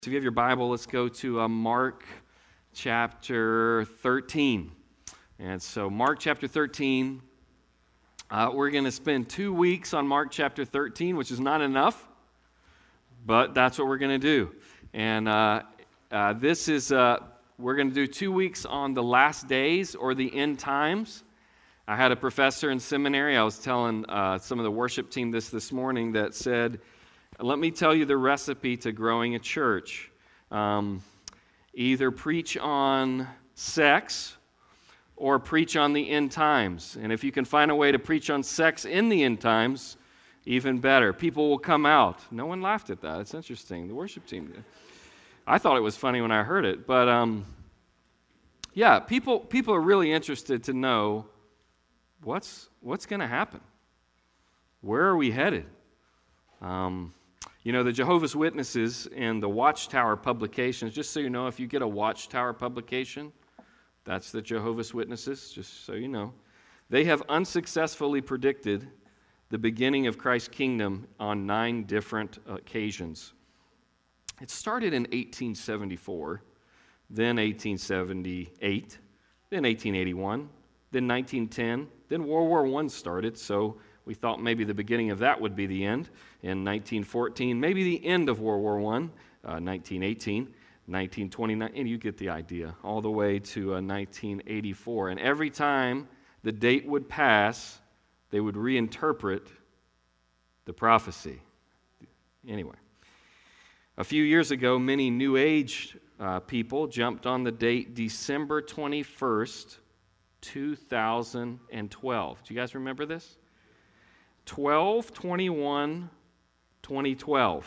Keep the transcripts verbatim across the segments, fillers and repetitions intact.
So if you have your Bible, let's go to uh, Mark chapter thirteen. And so Mark chapter thirteen, uh, we're going to spend two weeks on Mark chapter thirteen, which is not enough, but that's what we're going to do. And uh, uh, this is, uh, we're going to do two weeks on the last days or the end times. I had a professor in seminary, I was telling uh, some of the worship team this this morning, that said, let me tell you the recipe to growing a church. Um, either preach on sex or preach on the end times. And if you can find a way to preach on sex in the end times, even better. People will come out. No one laughed at that. It's interesting. The worship team did. I thought it was funny when I heard it. But um, yeah, people people are really interested to know what's, what's going to happen. Where are we headed? Um You know, the Jehovah's Witnesses and the Watchtower publications, just so you know, if you get a Watchtower publication, that's the Jehovah's Witnesses, just so you know. They have unsuccessfully predicted the beginning of Christ's kingdom on nine different occasions. It started in eighteen seventy-four, then eighteen seventy-eight, then eighteen eighty-one, then nineteen ten, then World War One started, so we thought maybe the beginning of that would be the end in nineteen fourteen, maybe the end of World War One, uh, nineteen eighteen, nineteen twenty-nine, and you get the idea, all the way to uh, nineteen eighty-four. And every time the date would pass, they would reinterpret the prophecy. Anyway, a few years ago, many New Age uh, people jumped on the date December twenty-first, two thousand twelve. Do you guys remember this? twelve twenty-one twenty twelve,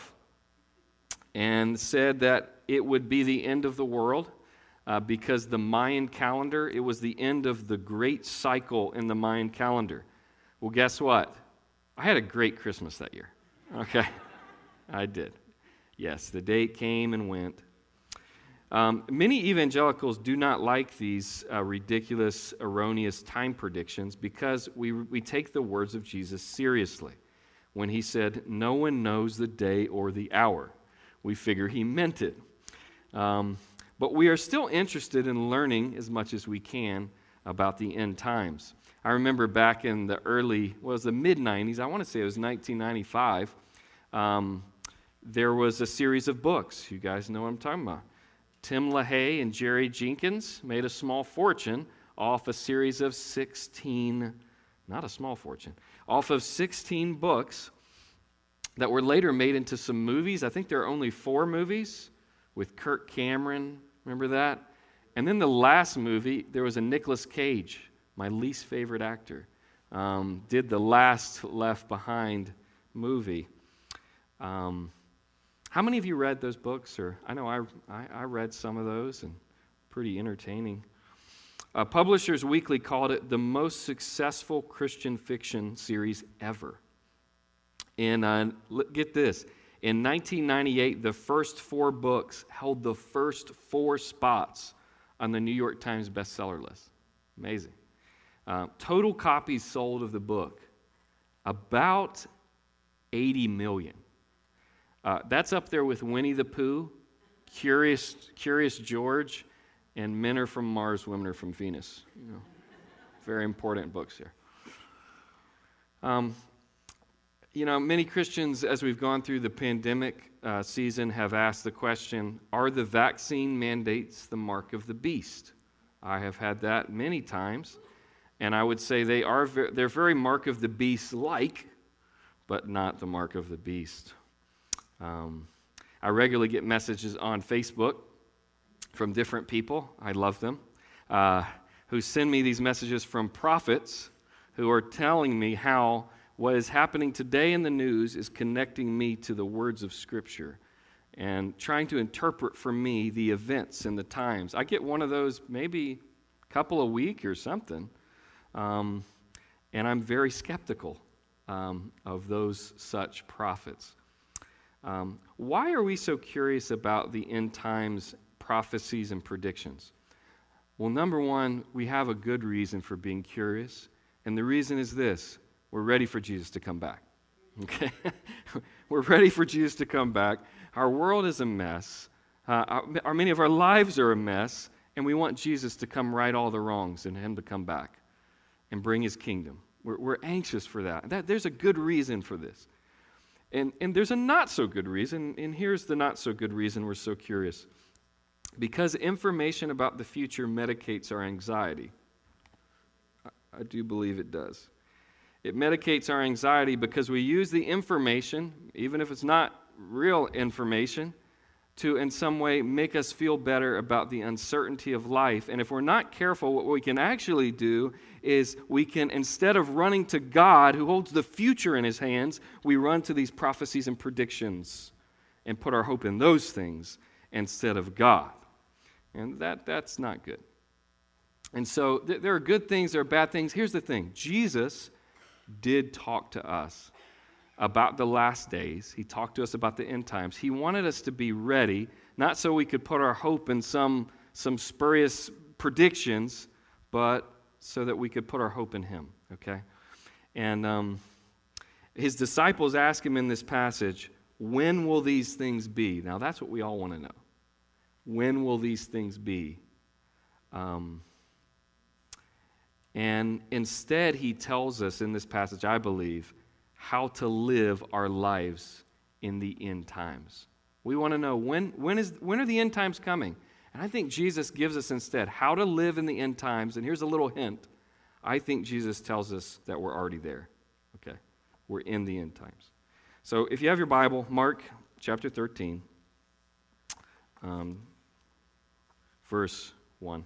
and said that it would be the end of the world uh, because the Mayan calendar, it was the end of the great cycle in the Mayan calendar. Well, guess what? I had a great Christmas that year. Okay, I did. Yes, the date came and went. Um, many evangelicals do not like these uh, ridiculous, erroneous time predictions because we we take the words of Jesus seriously. When he said, no one knows the day or the hour, we figure he meant it. Um, but we are still interested in learning as much as we can about the end times. I remember back in the early, well, it was the mid nineties, I want to say it was nineteen ninety-five, um, there was a series of books. You guys know what I'm talking about. Tim LaHaye and Jerry Jenkins made a small fortune off a series of sixteen, not a small fortune, off of sixteen books that were later made into some movies. I think there are only four movies with Kirk Cameron, remember that? And then the last movie, there was a Nicolas Cage, my least favorite actor, um, did the last Left Behind movie. Um, How many of you read those books? Or I know I, I, I read some of those, and pretty entertaining. Uh, Publishers Weekly called it the most successful Christian fiction series ever. And uh, get this, in nineteen ninety-eight, the first four books held the first four spots on the New York Times bestseller list. Amazing. Uh, total copies sold of the book, about eighty million. Uh, that's up there with Winnie the Pooh, Curious, Curious George, and Men Are From Mars, Women Are From Venus. You know, very important books here. Um, you know, many Christians, as we've gone through the pandemic uh, season, have asked the question, are the vaccine mandates the mark of the beast? I have had that many times, and I would say they are ve- they're very mark of the beast-like, but not the mark of the beast. Um, I regularly get messages on Facebook from different people, I love them, uh, who send me these messages from prophets who are telling me how what is happening today in the news is connecting me to the words of Scripture and trying to interpret for me the events and the times. I get one of those maybe a couple a week or something, um, and I'm very skeptical um, of those such prophets. Um, why are we so curious about the end times prophecies and predictions? Well, number one, we have a good reason for being curious, and the reason is this: we're ready for Jesus to come back. Okay? We're ready for Jesus to come back. Our world is a mess. Uh, our, our, many of our lives are a mess, and we want Jesus to come right all the wrongs and him to come back and bring his kingdom. We're, we're anxious for that. that. There's a good reason for this. And, and there's a not so good reason, and here's the not so good reason we're so curious. Because information about the future medicates our anxiety. I, I do believe it does. It medicates our anxiety because we use the information, even if it's not real information, to in some way make us feel better about the uncertainty of life. And if we're not careful, what we can actually do is we can, instead of running to God, who holds the future in his hands, we run to these prophecies and predictions and put our hope in those things instead of God. And that that's not good. And so th- there are good things, there are bad things. Here's the thing. Jesus did talk to us about the last days. He talked to us about the end times. He wanted us to be ready, not so we could put our hope in some, some spurious predictions, but so that we could put our hope in him, okay? And um, his disciples ask him in this passage, when will these things be? Now, that's what we all want to know. When will these things be? Um, and instead, he tells us in this passage, I believe, how to live our lives in the end times. We want to know when, when, is, when are the end times coming? And I think Jesus gives us instead how to live in the end times. And here's a little hint. I think Jesus tells us that we're already there. Okay? We're in the end times. So if you have your Bible, Mark chapter thirteen, um, verse one.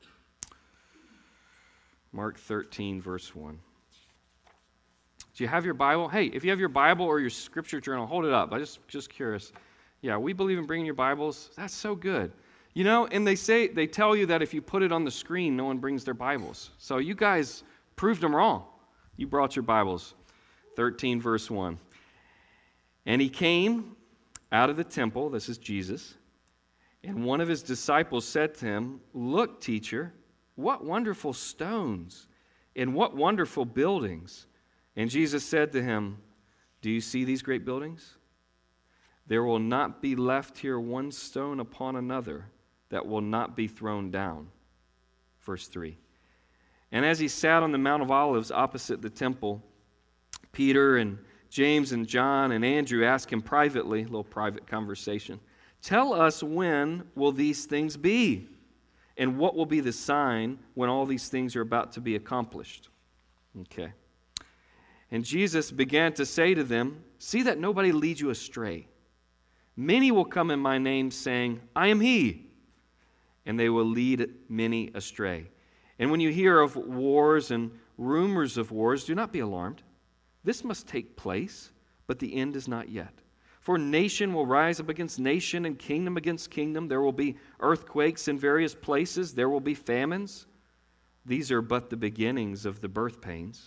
Mark thirteen, verse one. Do you have your Bible? Hey, if you have your Bible or your scripture journal, hold it up. I'm just, just curious. Yeah, we believe in bringing your Bibles. That's so good. You know, and they say, they tell you that if you put it on the screen, no one brings their Bibles. So you guys proved them wrong. You brought your Bibles. thirteen, verse one. And he came out of the temple, this is Jesus, and one of his disciples said to him, look, teacher, what wonderful stones and what wonderful buildings. And Jesus said to him, do you see these great buildings? There will not be left here one stone upon another that will not be thrown down. Verse three. And as he sat on the Mount of Olives opposite the temple, Peter and James and John and Andrew asked him privately, a little private conversation, tell us when will these things be? And what will be the sign when all these things are about to be accomplished? Okay. And Jesus began to say to them, see that nobody leads you astray. Many will come in my name saying, I am he. And they will lead many astray. And when you hear of wars and rumors of wars, do not be alarmed. This must take place, but the end is not yet. For nation will rise up against nation and kingdom against kingdom. There will be earthquakes in various places. There will be famines. These are but the beginnings of the birth pains.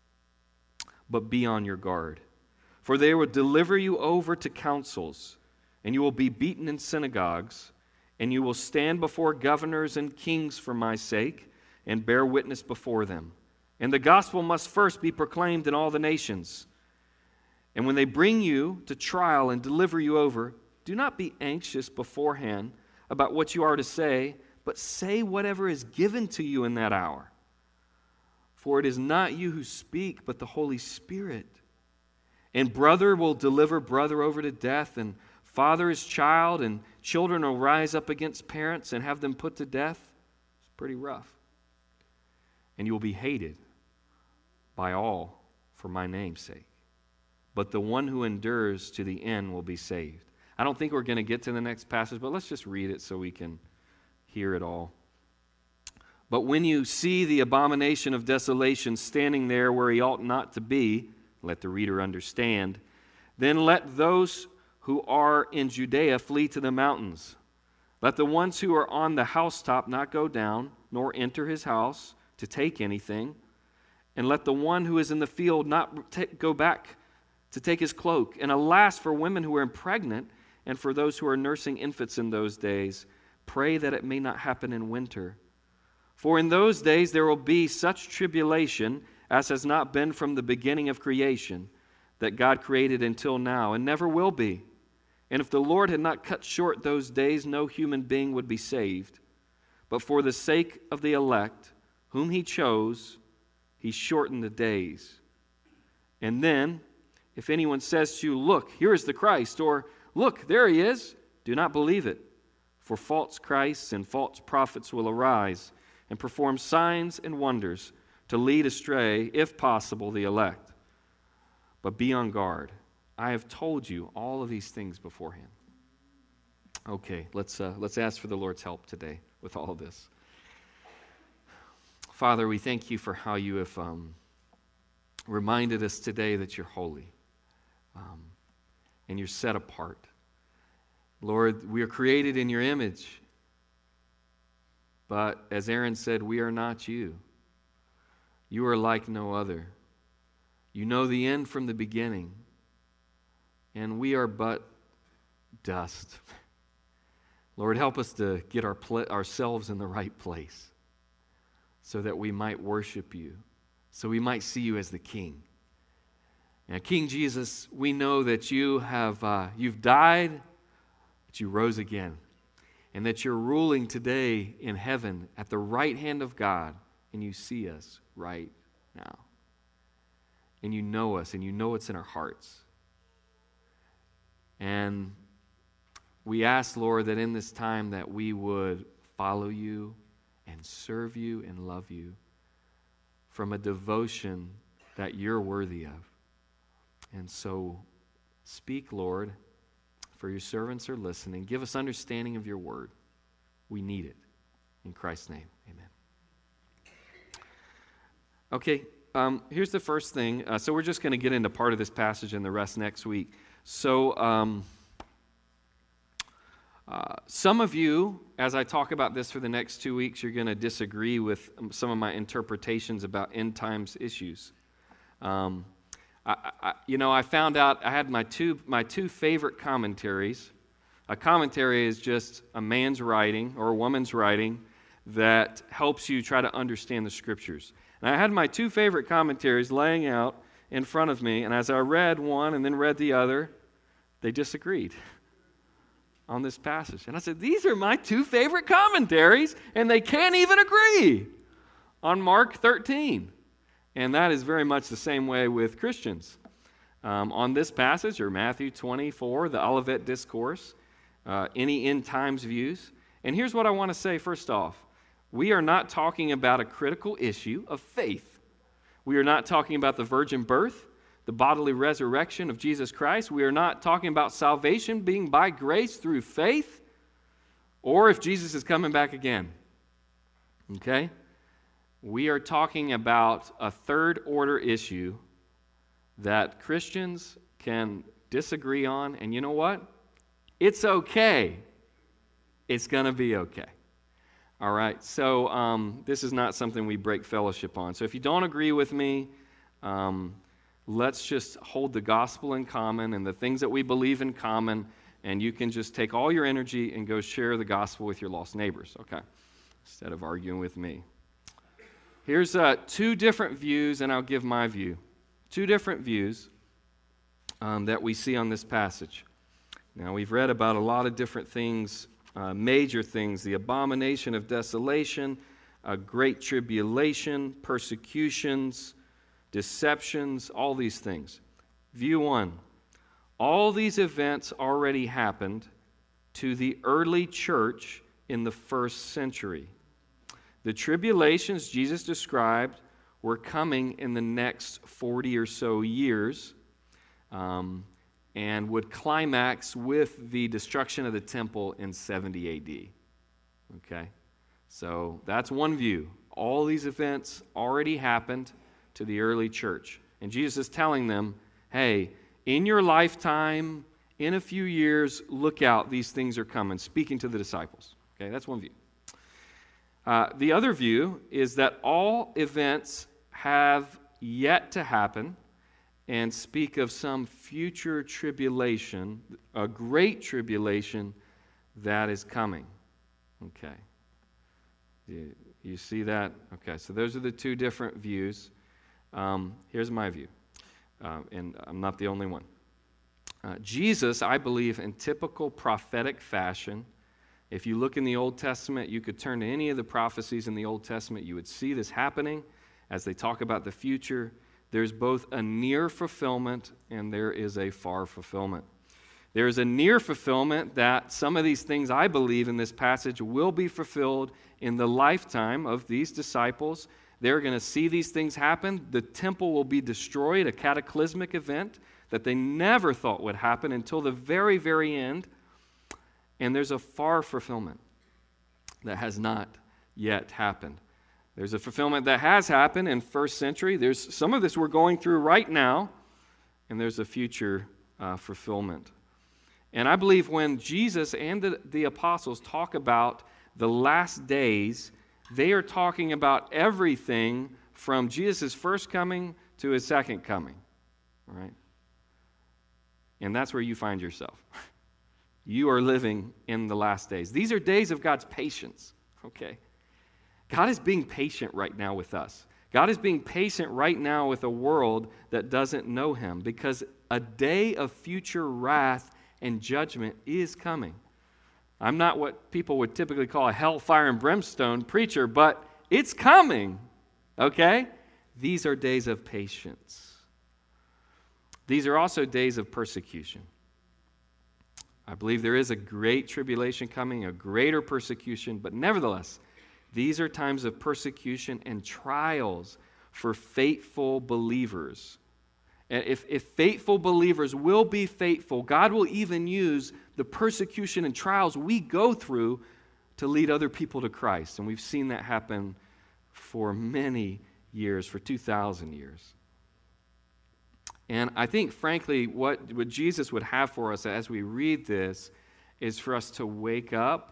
But be on your guard. For they will deliver you over to councils, and you will be beaten in synagogues, and you will stand before governors and kings for my sake, and bear witness before them. And the gospel must first be proclaimed in all the nations. And when they bring you to trial and deliver you over, do not be anxious beforehand about what you are to say, but say whatever is given to you in that hour. For it is not you who speak, but the Holy Spirit. And brother will deliver brother over to death, and father his child, and children will rise up against parents and have them put to death. It's pretty rough. And you will be hated by all for my name's sake. But the one who endures to the end will be saved. I don't think we're going to get to the next passage, but let's just read it so we can hear it all. But when you see the abomination of desolation standing there where he ought not to be, let the reader understand, then let those who are in Judea flee to the mountains. Let the ones who are on the housetop not go down, nor enter his house to take anything. And let the one who is in the field not t- go back to take his cloak. And alas, for women who are pregnant and for those who are nursing infants in those days, pray that it may not happen in winter. For in those days there will be such tribulation as has not been from the beginning of creation, that God created until now, and never will be. And if the Lord had not cut short those days, no human being would be saved. But for the sake of the elect, whom he chose, he shortened the days. And then, if anyone says to you, look, here is the Christ, or look, there he is, do not believe it. For false Christs and false prophets will arise and perform signs and wonders to lead astray, if possible, the elect. But be on guard. I have told you all of these things beforehand. Okay, let's uh, let's ask for the Lord's help today with all of this. Father, we thank you for how you have um, reminded us today that you're holy um, and you're set apart. Lord, we are created in your image, but as Aaron said, we are not you. You are like no other. You know the end from the beginning. And we are but dust. Lord, help us to get our pl- ourselves in the right place so that we might worship you, so we might see you as the King. Now, King Jesus, we know that you have uh, you've died, but you rose again, and that you're ruling today in heaven at the right hand of God, and you see us right now. And you know us, and you know what's in our hearts. And we ask, Lord, that in this time that we would follow you and serve you and love you from a devotion that you're worthy of. And so speak, Lord, for your servants are listening. Give us understanding of your word. We need it. In Christ's name, amen. Okay, um, here's the first thing. Uh, so we're just going to get into part of this passage and the rest next week. So, um, uh, some of you, as I talk about this for the next two weeks, you're going to disagree with some of my interpretations about end times issues. Um, I, I, you know, I found out I had my two my two favorite commentaries. A commentary is just a man's writing or a woman's writing that helps you try to understand the Scriptures. And I had my two favorite commentaries laying out in front of me, and as I read one and then read the other, they disagreed on this passage. And I said, these are my two favorite commentaries, and they can't even agree on Mark thirteen. And that is very much the same way with Christians. Um, on this passage, or Matthew twenty-four, the Olivet Discourse, uh, any end times views. And here's what I want to say first off. We are not talking about a critical issue of faith. We are not talking about the virgin birth, the bodily resurrection of Jesus Christ. We are not talking about salvation being by grace through faith, or if Jesus is coming back again. Okay? We are talking about a third order issue that Christians can disagree on, and you know what? It's okay. It's going to be okay. All right, so um, this is not something we break fellowship on. So if you don't agree with me, um, let's just hold the gospel in common and the things that we believe in common, and you can just take all your energy and go share the gospel with your lost neighbors, okay, instead of arguing with me. Here's uh, two different views, and I'll give my view. Two different views um, that we see on this passage. Now, we've read about a lot of different things. Uh, major things, the abomination of desolation, a great tribulation, persecutions, deceptions, all these things. View one, all these events already happened to the early church in the first century. The tribulations Jesus described were coming in the next forty or so years. Um, and would climax with the destruction of the temple in seventy A D. Okay? So that's one view. All these events already happened to the early church. And Jesus is telling them, hey, in your lifetime, in a few years, look out, these things are coming, speaking to the disciples. Okay, that's one view. Uh, the other view is that all events have yet to happen and speak of some future tribulation, a great tribulation that is coming. Okay. You, you see that? Okay, so those are the two different views. Um, here's my view, uh, and I'm not the only one. Uh, Jesus, I believe, in typical prophetic fashion, if you look in the Old Testament, you could turn to any of the prophecies in the Old Testament, you would see this happening as they talk about the future. There's both a near fulfillment and there is a far fulfillment. There is a near fulfillment that some of these things I believe in this passage will be fulfilled in the lifetime of these disciples. They're going to see these things happen. The temple will be destroyed, a cataclysmic event that they never thought would happen until the very, very end. And there's a far fulfillment that has not yet happened. There's a fulfillment that has happened in first century. There's some of this we're going through right now, and there's a future uh, fulfillment. And I believe when Jesus and the, the apostles talk about the last days, they are talking about everything from Jesus' first coming to his second coming, right? And that's where you find yourself. You are living in the last days. These are days of God's patience, okay? God is being patient right now with us. God is being patient right now with a world that doesn't know him because a day of future wrath and judgment is coming. I'm not what people would typically call a hellfire and brimstone preacher, but it's coming, okay? These are days of patience. These are also days of persecution. I believe there is a great tribulation coming, a greater persecution, but nevertheless, these are times of persecution and trials for faithful believers. And if, if faithful believers will be faithful, God will even use the persecution and trials we go through to lead other people to Christ. And we've seen that happen for many years, for two thousand years. And I think, frankly, what, what Jesus would have for us as we read this is for us to wake up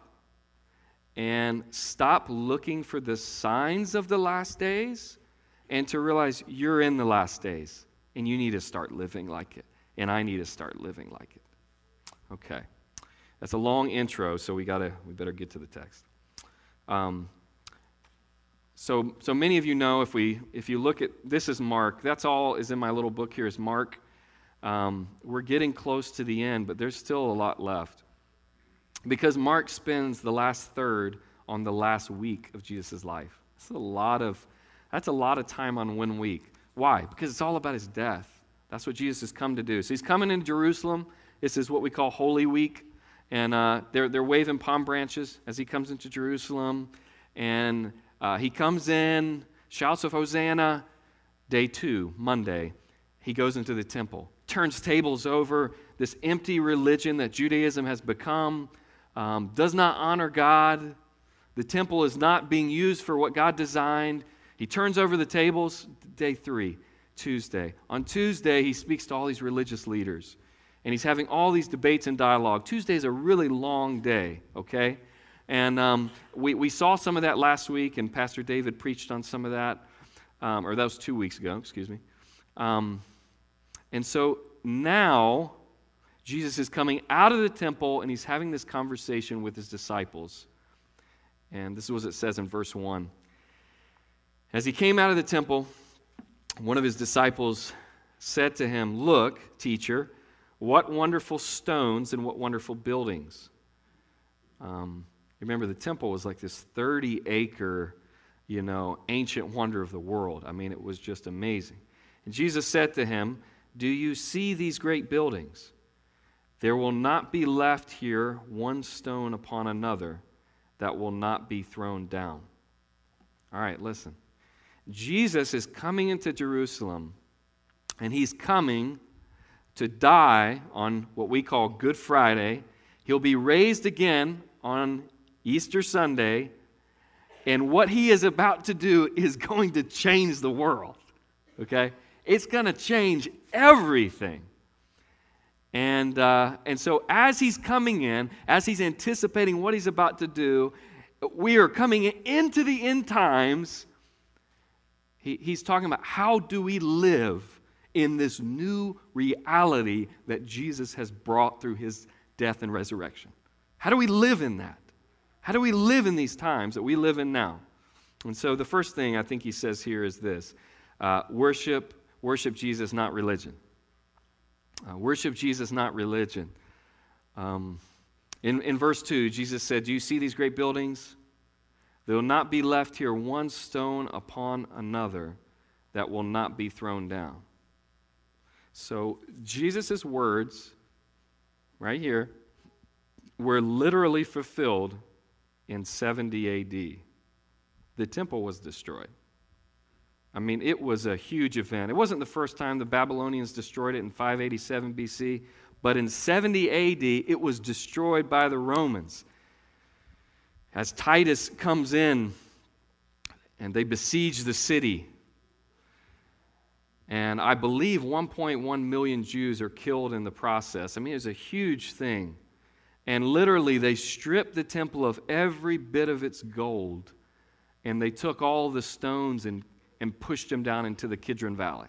and stop looking for the signs of the last days and to realize you're in the last days and you need to start living like it. And I need to start living like it. Okay. That's a long intro, so we gotta we better get to the text. Um, So, so many of you know if we, if you look at, this is Mark. That's all is in my little book here is Mark. Um, we're getting close to the end, but there's still a lot left. Because Mark spends the last third on the last week of Jesus' life. That's a lot of, that's a lot of time on one week. Why? Because it's all about his death. That's what Jesus has come to do. So he's coming into Jerusalem. This is what we call Holy Week. And uh, they're, they're waving palm branches as he comes into Jerusalem. And Uh, he comes in, shouts of Hosanna. Day two, Monday, he goes into the temple, turns tables over. This empty religion that Judaism has become um, does not honor God. The temple is not being used for what God designed. He turns over the tables. Day three, Tuesday. On Tuesday, he speaks to all these religious leaders, and he's having all these debates and dialogue. Tuesday is a really long day, okay? And um, we, we saw some of that last week, and Pastor David preached on some of that, um, or that was two weeks ago, excuse me. Um, and so now, Jesus is coming out of the temple, and he's having this conversation with his disciples. And this is what it says in verse one. As he came out of the temple, one of his disciples said to him, "Look, teacher, what wonderful stones and what wonderful buildings." Um Remember, the temple was like this thirty-acre, you know, ancient wonder of the world. I mean, it was just amazing. And Jesus said to him, "Do you see these great buildings? There will not be left here one stone upon another that will not be thrown down." All right, listen. Jesus is coming into Jerusalem, and he's coming to die on what we call Good Friday. He'll be raised again on Easter Sunday, and what he is about to do is going to change the world, okay? It's going to change everything. And, uh, and so as he's coming in, as he's anticipating what he's about to do, we are coming into the end times. He, he's talking about how do we live in this new reality that Jesus has brought through his death and resurrection. How do we live in that? How do we live in these times that we live in now? And so the first thing I think he says here is this. Uh, worship, worship Jesus, not religion. Uh, worship Jesus, not religion. Um, in, in verse two, Jesus said, "Do you see these great buildings? There will not be left here one stone upon another that will not be thrown down." So Jesus' words right here were literally fulfilled in seventy A D. The temple was destroyed. I mean, it was a huge event. It wasn't the first time the Babylonians destroyed it in five eighty-seven B C, but in seventy A D, it was destroyed by the Romans. As Titus comes in and they besiege the city, and I believe one point one million Jews are killed in the process. I mean, it's a huge thing. And literally, they stripped the temple of every bit of its gold, and they took all the stones and, and pushed them down into the Kidron Valley.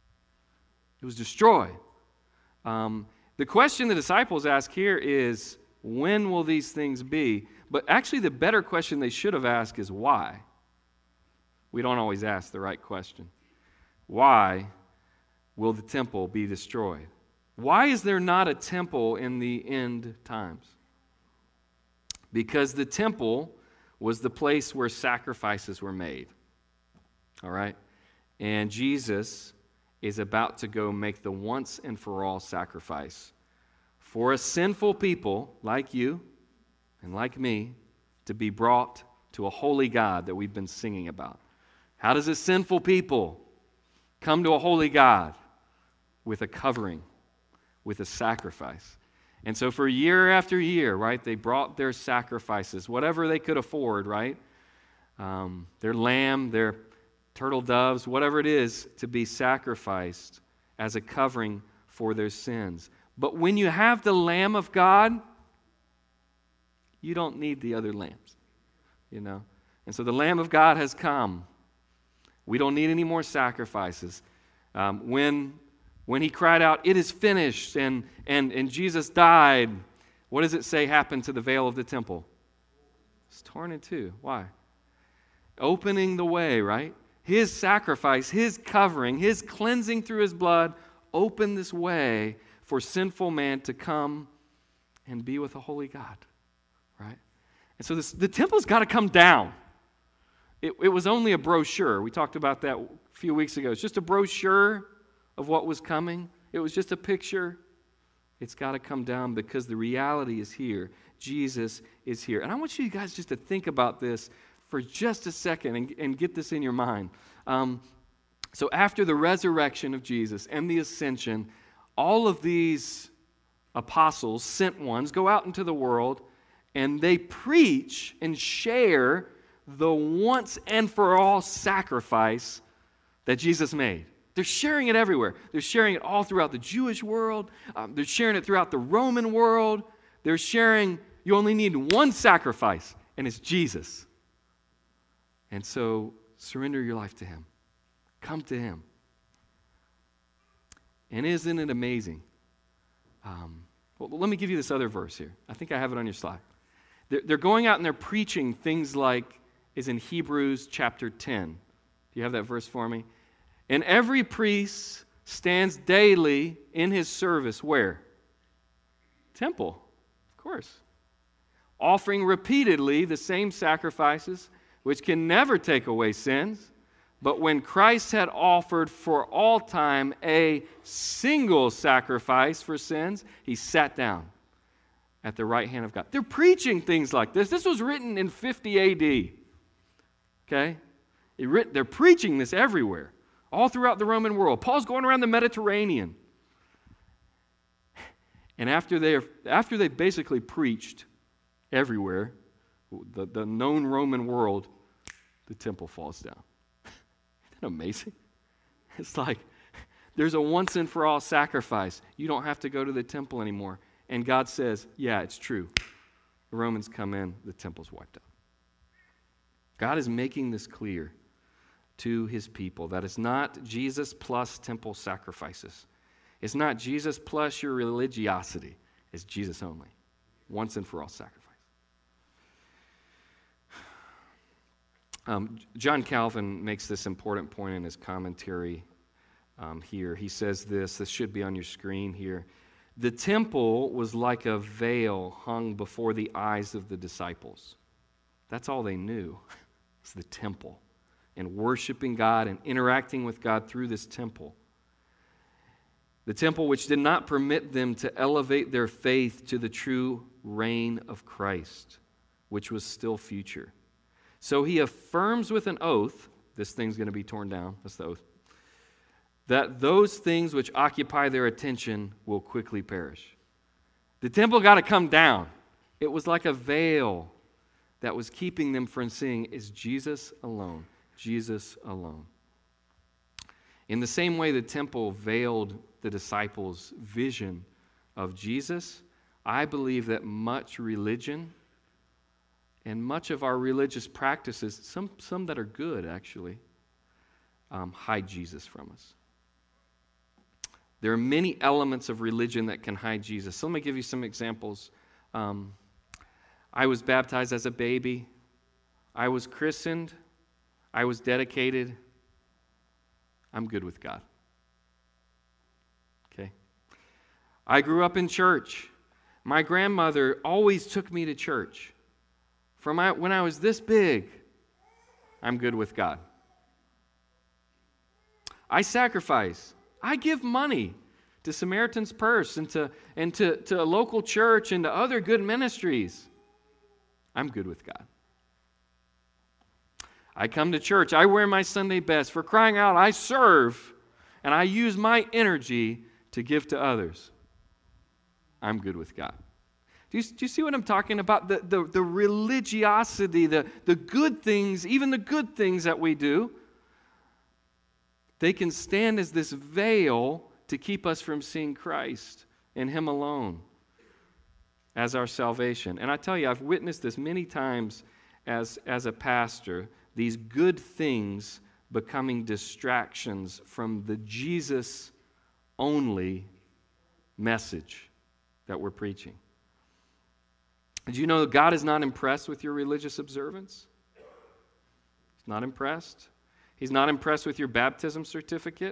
It was destroyed. Um, the question the disciples ask here is, when will these things be? But actually, the better question they should have asked is why. We don't always ask the right question. Why will the temple be destroyed? Why is there not a temple in the end times? Because the temple was the place where sacrifices were made. All right? And Jesus is about to go make the once and for all sacrifice for a sinful people like you and like me to be brought to a holy God that we've been singing about. How does a sinful people come to a holy God? With a covering, with a sacrifice. And so for year after year, right, they brought their sacrifices, whatever they could afford, right? Um, their lamb, their turtle doves, whatever it is, to be sacrificed as a covering for their sins. But when you have the Lamb of God, you don't need the other lambs, you know. And so the Lamb of God has come. We don't need any more sacrifices. Um, when, when he cried out, "It is finished," and, and, and Jesus died, what does it say happened to the veil of the temple? It's torn in two. Why? Opening the way, right? His sacrifice, his covering, his cleansing through his blood opened this way for sinful man to come and be with a holy God, right? And so this, the temple's got to come down. It, it was only a brochure. We talked about that a few weeks ago. It's just a brochure of what was coming. It was just a picture. It's got to come down because the reality is here. Jesus is here. And I want you guys just to think about this for just a second and, and get this in your mind. Um, so after the resurrection of Jesus and the ascension, all of these apostles, sent ones, go out into the world and they preach and share the once and for all sacrifice that Jesus made. They're sharing it everywhere. They're sharing it all throughout the Jewish world. Um, they're sharing it throughout the Roman world. They're sharing, you only need one sacrifice, and it's Jesus. And so surrender your life to him. Come to him. And isn't it amazing? Um, well, let me give you this other verse here. I think I have it on your slide. They're, they're going out and they're preaching things like is in Hebrews chapter ten. Do you have that verse for me? And every priest stands daily in his service where? Temple, of course. Offering repeatedly the same sacrifices, which can never take away sins. But when Christ had offered for all time a single sacrifice for sins, he sat down at the right hand of God. They're preaching things like this. This was written in fifty A D. Okay? They're preaching this everywhere, all throughout the Roman world. Paul's going around the Mediterranean. And after they after they basically preached everywhere, the, the known Roman world, the temple falls down. Isn't that amazing? It's like there's a once and for all sacrifice. You don't have to go to the temple anymore. And God says, yeah, it's true. The Romans come in, the temple's wiped out. God is making this clear to his people that it's not Jesus plus temple sacrifices. It's not Jesus plus your religiosity. It's Jesus only. Once and for all sacrifice. Um, John Calvin makes this important point in his commentary um, here. He says this, this should be on your screen here. The temple was like a veil hung before the eyes of the disciples. That's all they knew, was the temple, and worshiping God and interacting with God through this temple. The temple which did not permit them to elevate their faith to the true reign of Christ, which was still future. So he affirms with an oath, this thing's going to be torn down, that's the oath, that those things which occupy their attention will quickly perish. The temple got to come down. It was like a veil that was keeping them from seeing is Jesus alone, Jesus alone. In the same way the temple veiled the disciples' vision of Jesus, I believe that much religion and much of our religious practices, some, some that are good actually, um, hide Jesus from us. There are many elements of religion that can hide Jesus. So let me give you some examples. Um, I was baptized as a baby. I was christened. I was dedicated. I'm good with God. Okay? I grew up in church. My grandmother always took me to church. From my, when I was this big, I'm good with God. I sacrifice. I give money to Samaritan's Purse and to, and to, to a local church and to other good ministries. I'm good with God. I come to church. I wear my Sunday best. For crying out, I serve, and I use my energy to give to others. I'm good with God. Do you, do you see what I'm talking about? The, the, the religiosity, the, the good things, even the good things that we do, they can stand as this veil to keep us from seeing Christ and Him alone as our salvation. And I tell you, I've witnessed this many times as, as a pastor, these good things becoming distractions from the Jesus-only message that we're preaching. Did you know God is not impressed with your religious observance? He's not impressed. He's not impressed with your baptism certificate.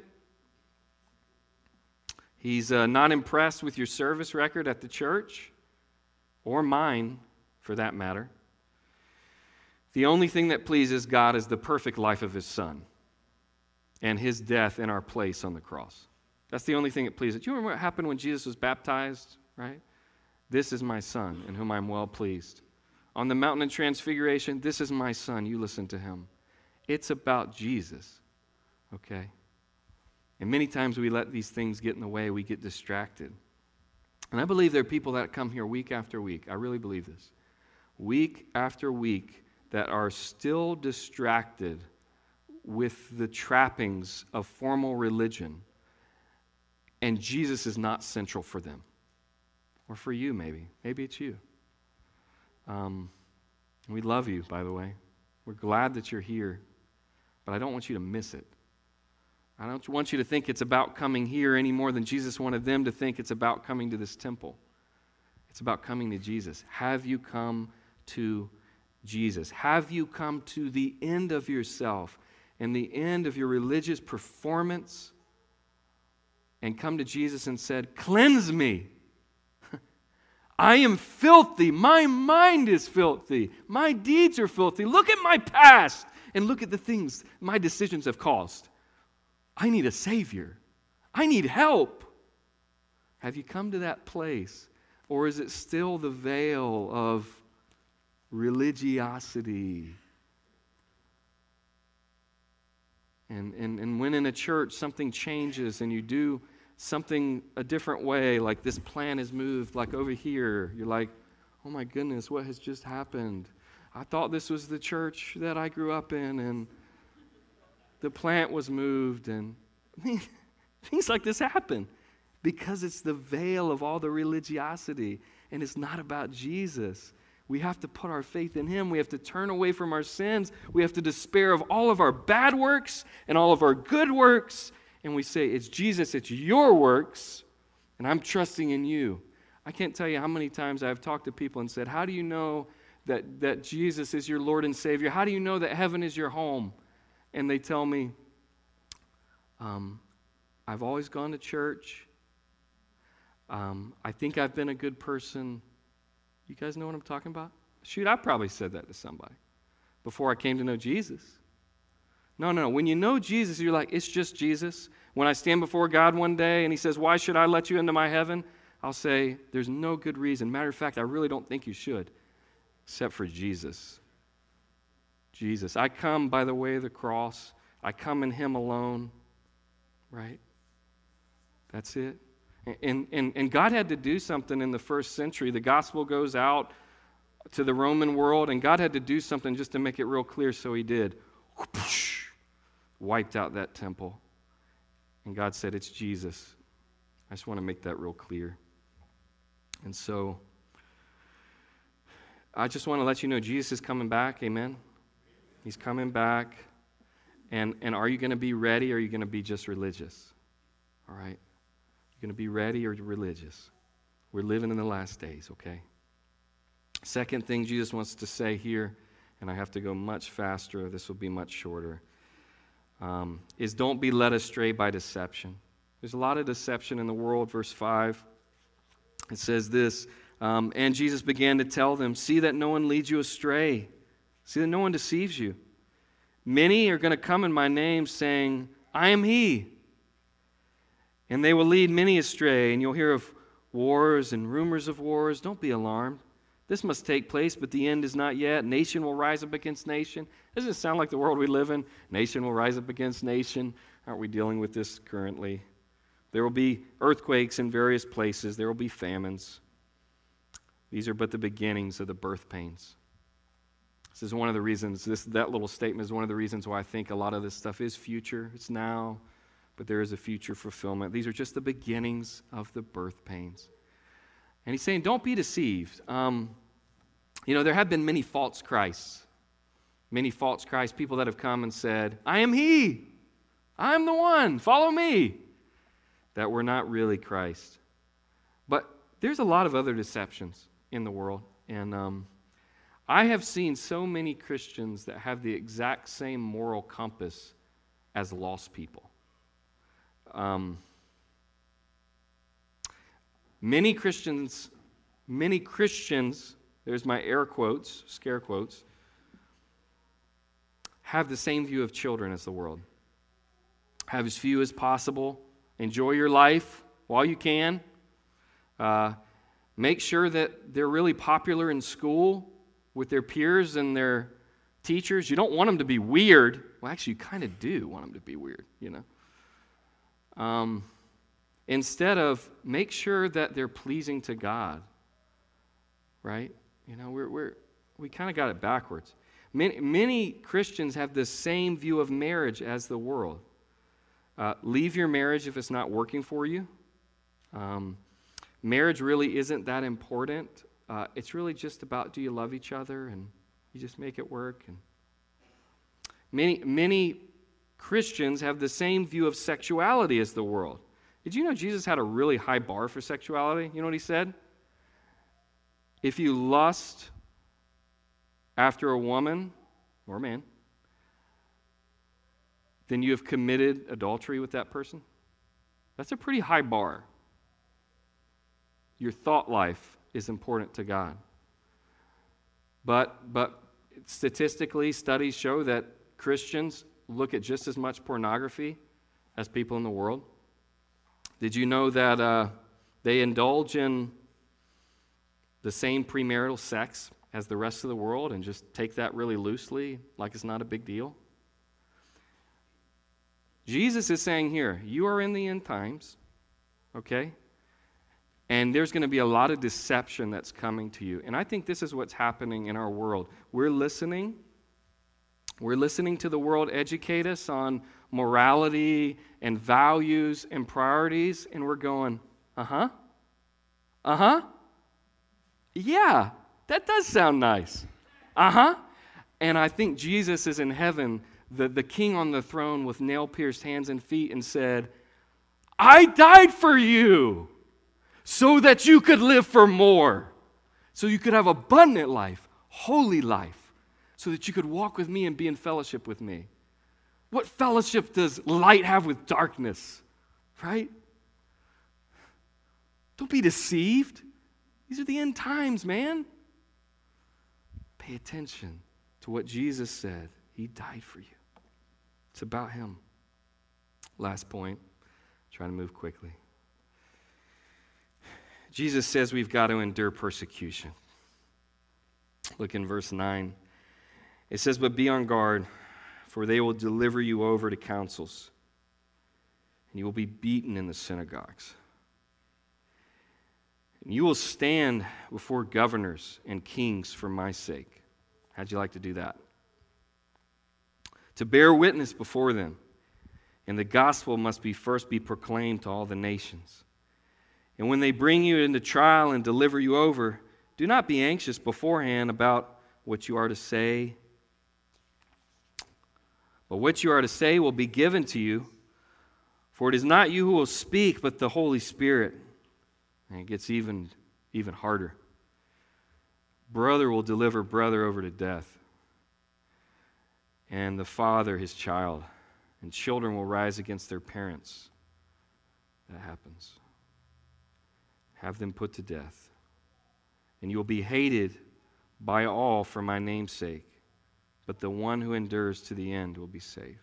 He's uh, not impressed with your service record at the church, or mine, for that matter. The only thing that pleases God is the perfect life of His Son and His death in our place on the cross. That's the only thing that pleases. Do you remember what happened when Jesus was baptized, right? This is my Son, in whom I'm well pleased. On the mountain of transfiguration, this is my Son, you listen to Him. It's about Jesus, okay? And many times we let these things get in the way. We get distracted. And I believe there are people that come here week after week. I really believe this. Week after week that are still distracted with the trappings of formal religion. And Jesus is not central for them. Or for you, maybe. Maybe it's you. Um, we love you, by the way. We're glad that you're here. But I don't want you to miss it. I don't want you to think it's about coming here any more than Jesus wanted them to think it's about coming to this temple. It's about coming to Jesus. Have you come to Jesus? Have you come to the end of yourself and the end of your religious performance and come to Jesus and said, "Cleanse me. I am filthy. My mind is filthy. My deeds are filthy. Look at my past. And look at the things my decisions have caused. I need a Savior. I need help." Have you come to that place? Or is it still the veil of religiosity? And, and, and when in a church something changes and you do something a different way, like this plan is moved, like over here, you're like, oh my goodness, what has just happened? I thought this was the church that I grew up in, and the plant was moved, and I mean, things like this happen because it's the veil of all the religiosity, and it's not about Jesus. We have to put our faith in Him. We have to turn away from our sins. We have to despair of all of our bad works and all of our good works, and we say, it's Jesus, it's your works, and I'm trusting in you. I can't tell you how many times I've talked to people and said, how do you know that, that Jesus is your Lord and Savior? How do you know that heaven is your home? And they tell me, um, I've always gone to church. Um, I think I've been a good person. You guys know what I'm talking about? Shoot, I probably said that to somebody before I came to know Jesus. No, no, no. When you know Jesus, you're like, it's just Jesus. When I stand before God one day and he says, why should I let you into my heaven? I'll say, there's no good reason. Matter of fact, I really don't think you should, except for Jesus. Jesus. I come by the way of the cross. I come in him alone. Right? That's it. And, and, and God had to do something in the first century. The gospel goes out to the Roman world, and God had to do something just to make it real clear, so he did. Wiped out that temple. And God said, it's Jesus. I just want to make that real clear. And so, I just want to let you know Jesus is coming back. Amen? He's coming back. And, and are you going to be ready, or are you going to be just religious? All right? You're going to be ready or religious? We're living in the last days, okay? Second thing Jesus wants to say here, and I have to go much faster, this will be much shorter, um, is don't be led astray by deception. There's a lot of deception in the world. Verse five, it says this, um, and Jesus began to tell them, see that no one leads you astray. See that no one deceives you. Many are going to come in my name saying, I am he. And they will lead many astray, and you'll hear of wars and rumors of wars. Don't be alarmed. This must take place, but the end is not yet. Nation will rise up against nation. Doesn't it sound like the world we live in? Nation will rise up against nation. Aren't we dealing with this currently? There will be earthquakes in various places. There will be famines. These are but the beginnings of the birth pains. This is one of the reasons, this that little statement is one of the reasons why I think a lot of this stuff is future. It's now, but there is a future fulfillment. These are just the beginnings of the birth pains. And he's saying, don't be deceived. Um, you know, there have been many false Christs. Many false Christs, people that have come and said, I am he. I'm the one. Follow me. That were not really Christ. But there's a lot of other deceptions in the world. And um, I have seen so many Christians that have the exact same moral compass as lost people. Um, many Christians, many Christians, there's my air quotes, scare quotes, have the same view of children as the world. Have as few as possible. Enjoy your life while you can. Uh, make sure that they're really popular in school with their peers and their teachers. You don't want them to be weird. Well, actually, you kind of do want them to be weird, you know. Um, instead of make sure that they're pleasing to God, right? You know, we're we're we kind of got it backwards. Many, many Christians have the same view of marriage as the world. Uh, leave your marriage if it's not working for you. Um, marriage really isn't that important. Uh, it's really just about, do you love each other, and you just make it work. And many many Christians have the same view of sexuality as the world. Did you know Jesus had a really high bar for sexuality? You know what he said? If you lust after a woman or man, then you have committed adultery with that person. That's a pretty high bar. Your thought life is important to God. But, but statistically, studies show that Christians look at just as much pornography as people in the world. Did you know that uh, they indulge in the same premarital sex as the rest of the world and just take that really loosely, like it's not a big deal? Jesus is saying here, you are in the end times, okay? And there's going to be a lot of deception that's coming to you. And I think this is what's happening in our world. We're listening. We're listening to the world educate us on morality and values and priorities, and we're going, uh-huh, uh-huh, yeah, that does sound nice, uh-huh. And I think Jesus is in heaven, the, the king on the throne with nail-pierced hands and feet, and said, I died for you so that you could live for more, so you could have abundant life, holy life, so that you could walk with me and be in fellowship with me. What fellowship does light have with darkness? right? Don't be deceived. These are the end times, man. Pay attention to what Jesus said. He died for you. It's about him. Last point. Trying to move quickly. Jesus says we've got to endure persecution. Look in verse nine. It says, "But be on guard, for they will deliver you over to councils, and you will be beaten in the synagogues. And you will stand before governors and kings for my sake." How'd you like to do that? "To bear witness before them, and the gospel must be first be proclaimed to all the nations. And when they bring you into trial and deliver you over, do not be anxious beforehand about what you are to say. But what you are to say will be given to you, for it is not you who will speak, but the Holy Spirit." And it gets even, even harder. "Brother will deliver brother over to death, and the father his child, and children will rise against their parents." That happens. "Have them put to death. And you will be hated by all for my name's sake, but the one who endures to the end will be saved."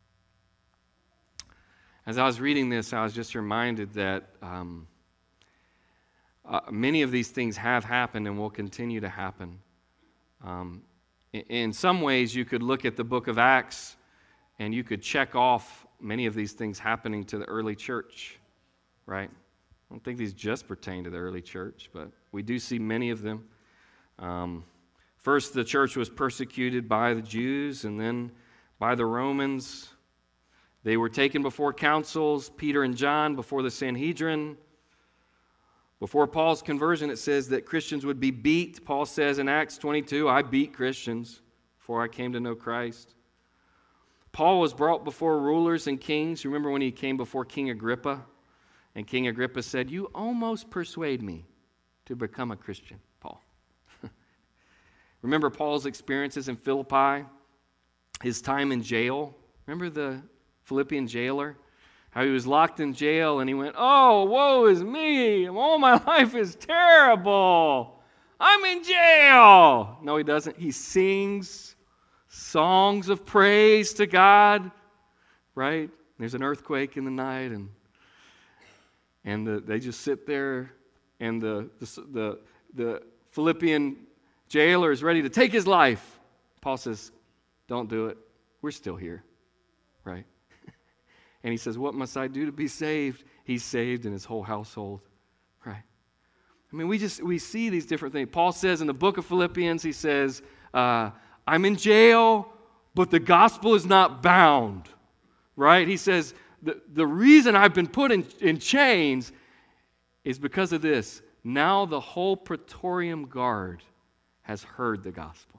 As I was reading this, I was just reminded that um, uh, many of these things have happened and will continue to happen. Um, in, in some ways, you could look at the book of Acts and you could check off many of these things happening to the early church, right? I don't think these just pertain to the early church, but we do see many of them. Um, first, the church was persecuted by the Jews and then by the Romans. They were taken before councils, Peter and John before the Sanhedrin. Before Paul's conversion, it says that Christians would be beat. Paul says in Acts twenty-two, "I beat Christians before I came to know Christ." Paul was brought before rulers and kings. Remember when he came before King Agrippa? And King Agrippa said, "You almost persuade me to become a Christian, Paul." Remember Paul's experiences in Philippi? His time in jail? Remember the Philippian jailer? How he was locked in jail and he went, "Oh, woe is me. Oh, my life is terrible. I'm in jail." No, he doesn't. He sings songs of praise to God, right? There's an earthquake in the night and And the, they just sit there, and the, the, the, the Philippian jailer is ready to take his life. Paul says, "Don't do it. We're still here." Right? And he says, "What must I do to be saved?" He's saved and his whole household. Right? I mean, we just, we see these different things. Paul says in the book of Philippians, he says, uh, "I'm in jail, but the gospel is not bound." Right? He says, The, the reason I've been put in, in chains is because of this. Now the whole Praetorian Guard has heard the gospel.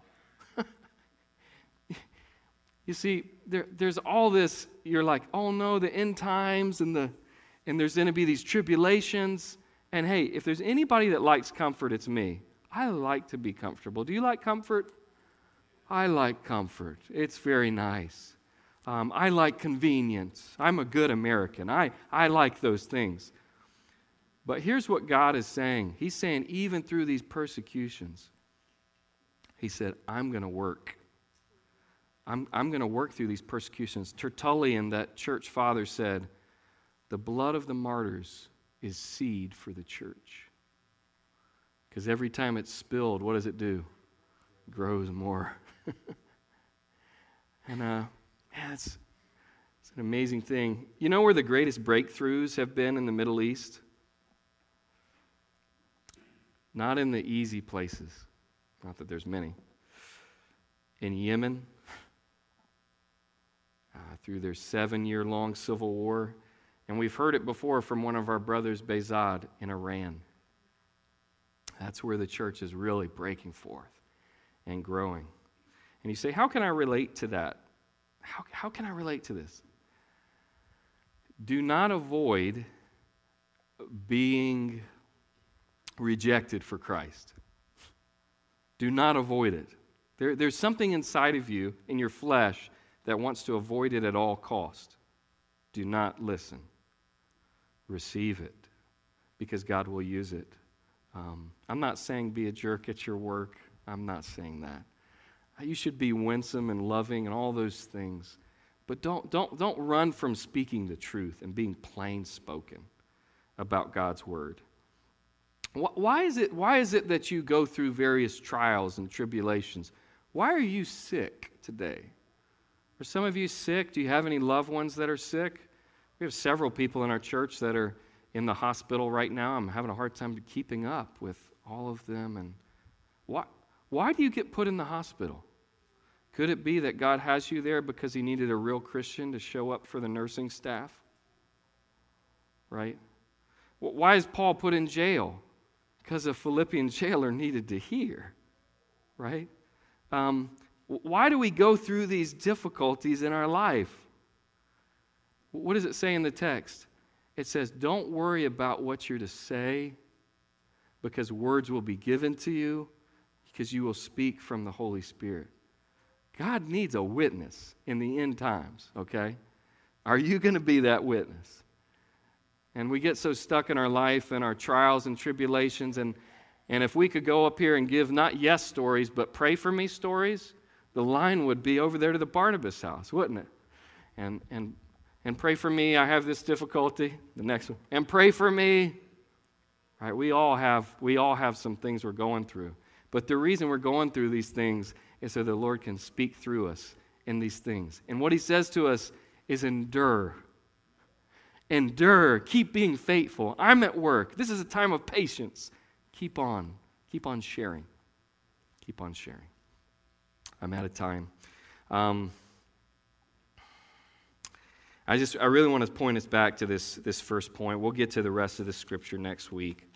You see, there, there's all this, you're like, oh no, the end times, and the and there's going to be these tribulations. And hey, if there's anybody that likes comfort, it's me. I like to be comfortable. Do you like comfort? I like comfort. It's very nice. Um, I like convenience. I'm a good American. I, I like those things. But here's what God is saying. He's saying even through these persecutions, he said, I'm going to work. I'm, I'm going to work through these persecutions. Tertullian, that church father, said, the blood of the martyrs is seed for the church. Because every time it's spilled, what does it do? It grows more. and uh, yeah, it's, it's an amazing thing. You know where the greatest breakthroughs have been in the Middle East? Not in the easy places. Not that there's many. In Yemen, uh, through their seven-year-long civil war. And we've heard it before from one of our brothers, Bezad, in Iran. That's where the church is really breaking forth and growing. And you say, how can I relate to that? How, how can I relate to this? Do not avoid being rejected for Christ. Do not avoid it. There, there's something inside of you, in your flesh, that wants to avoid it at all cost. Do not listen. receive it, because God will use it. Um, I'm not saying be a jerk at your work. I'm not saying that. You should be winsome and loving and all those things. But don't, don't, don't run from speaking the truth and being plain spoken about God's word. Why is it, why is it that you go through various trials and tribulations? Why are you sick today? Are some of you sick? Do you have any loved ones that are sick? We have several people in our church that are in the hospital right now. I'm having a hard time keeping up with all of them. And why, why do you get put in the hospital? Could it be that God has you there because he needed a real Christian to show up for the nursing staff? Right? Why is Paul put in jail? Because a Philippian jailer needed to hear. Right? Um, why do we go through these difficulties in our life? What does it say in the text? It says, don't worry about what you're to say, because words will be given to you, because you will speak from the Holy Spirit. God needs a witness in the end times, okay? Are you going to be that witness? And we get so stuck in our life and our trials and tribulations, and, and if we could go up here and give not yes stories, but pray for me stories, the line would be over there to the Barnabas house, wouldn't it? And and and pray for me, I have this difficulty. The next one. And pray for me. Right? We all have we all have some things we're going through. But the reason we're going through these things is so the Lord can speak through us in these things. And what he says to us is endure. Endure. Keep being faithful. I'm at work. This is a time of patience. Keep on. Keep on sharing. Keep on sharing. I'm out of time. Um, I just, I really want to point us back to this, this first point. We'll get to the rest of the scripture next week.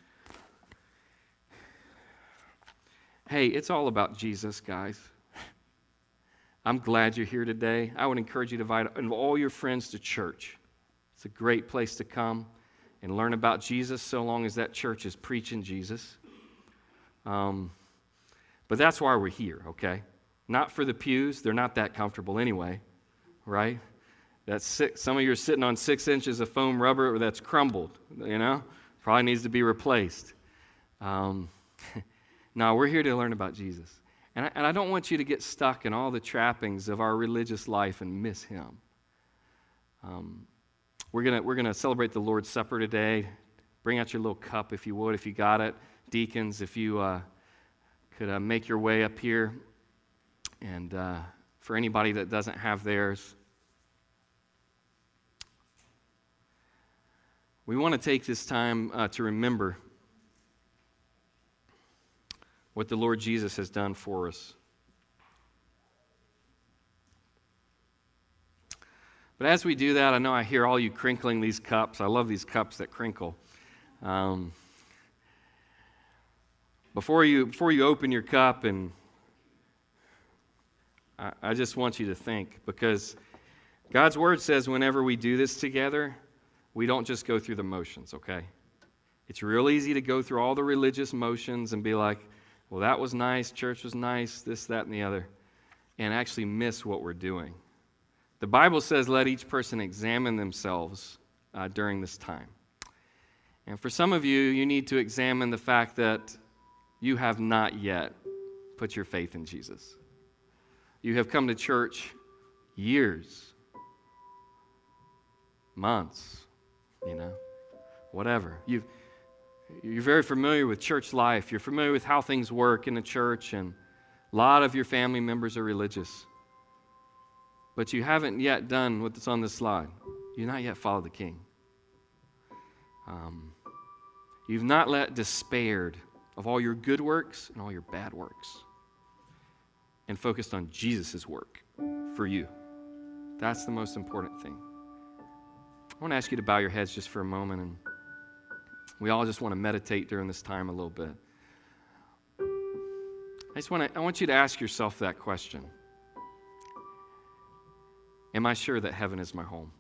Hey, it's all about Jesus, guys. I'm glad you're here today. I would encourage you to invite all your friends to church. It's a great place to come and learn about Jesus, so long as that church is preaching Jesus. Um, but that's why we're here, okay? Not for the pews. They're not that comfortable anyway, right? That's six, some of you are sitting on six inches of foam rubber that's crumbled, you know? Probably needs to be replaced. Um, no, we're here to learn about Jesus. And I, and I don't want you to get stuck in all the trappings of our religious life and miss him. Um, we're gonna we're gonna celebrate the Lord's Supper today. Bring out your little cup if you would, if you got it. Deacons, if you uh, could uh, make your way up here. And uh, for anybody that doesn't have theirs, we want to take this time uh, to remember what the Lord Jesus has done for us. But as we do that, I know I hear all you crinkling these cups. I love these cups that crinkle. Um, before you before you open your cup, and I, I just want you to think, because God's Word says whenever we do this together, we don't just go through the motions, okay? It's real easy to go through all the religious motions and be like, well, that was nice, church was nice, this, that, and the other, and actually miss what we're doing. The Bible says let each person examine themselves uh, during this time. And for some of you, you need to examine the fact that you have not yet put your faith in Jesus. You have come to church years, months, you know, whatever. You've, you're very familiar with church life. You're familiar with how things work in the church, and a lot of your family members are religious. But you haven't yet done what's on this slide. You've not yet followed the King. Um, you've not let despaired of all your good works and all your bad works and focused on Jesus' work for you. That's the most important thing. I want to ask you to bow your heads just for a moment, and we all just want to meditate during this time a little bit. I just want to, I want you to ask yourself that question. Am I sure that heaven is my home?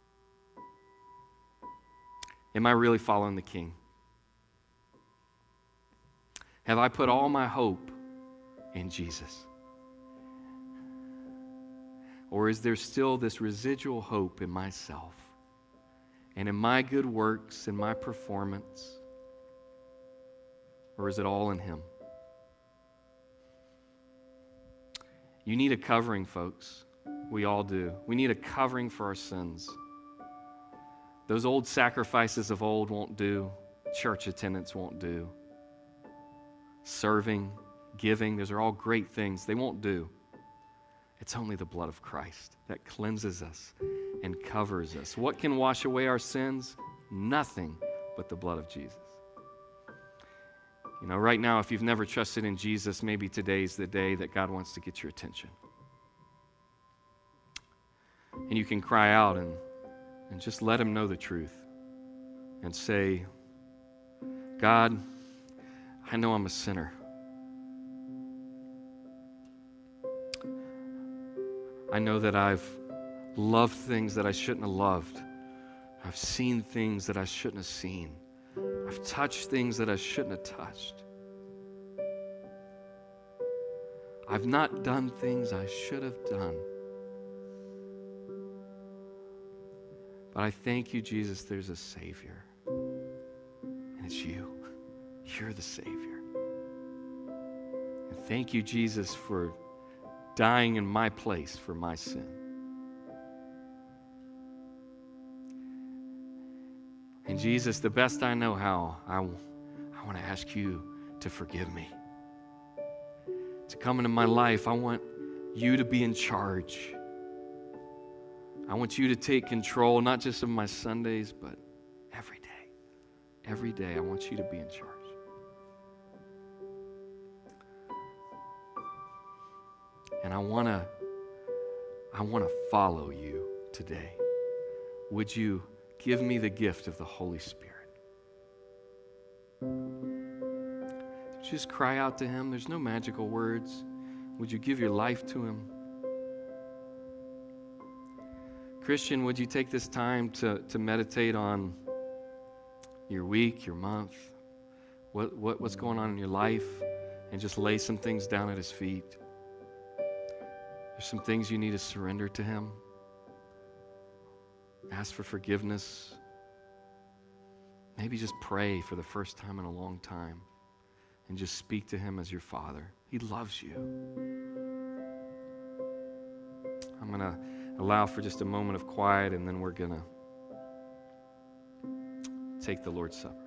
Am I really following the King? Have I put all my hope in Jesus? Or is there still this residual hope in myself? and in my good works, in my performance? Or is it all in Him? You need a covering, folks. We all do. We need a covering for our sins. Those old sacrifices of old won't do. Church attendance won't do. Serving, giving, those are all great things. They won't do. It's only the blood of Christ that cleanses us and covers us. What can wash away our sins? Nothing but the blood of Jesus. You know, right now, if you've never trusted in Jesus, maybe today's the day that God wants to get your attention. And you can cry out and, and just let Him know the truth and say, God, I know I'm a sinner. I know that I've loved things that I shouldn't have loved. I've seen things that I shouldn't have seen. I've touched things that I shouldn't have touched. I've not done things I should have done. But I thank you, Jesus, there's a Savior. And it's you. You're the Savior. And thank you, Jesus, for dying in my place for my sin. And Jesus, the best I know how, I, I want to ask you to forgive me. To come into my life, I want you to be in charge. I want you to take control, not just of my Sundays, but every day. Every day, I want you to be in charge. And I want to I want to follow you today. Would you give me the gift of the Holy Spirit? Just cry out to Him. There's no magical words. Would you give your life to Him? Christian, would you take this time to, to meditate on your week, your month, what, what, what's going on in your life, and just lay some things down at His feet? There's some things you need to surrender to Him. Ask for forgiveness. Maybe just pray for the first time in a long time and just speak to Him as your Father. He loves you. I'm going to allow for just a moment of quiet, and then we're going to take the Lord's Supper.